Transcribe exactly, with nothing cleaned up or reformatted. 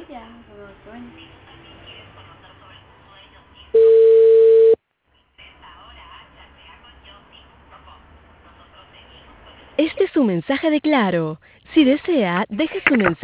ella, como sueño. Este es un mensaje de Claro. Si desea, deje su mensaje.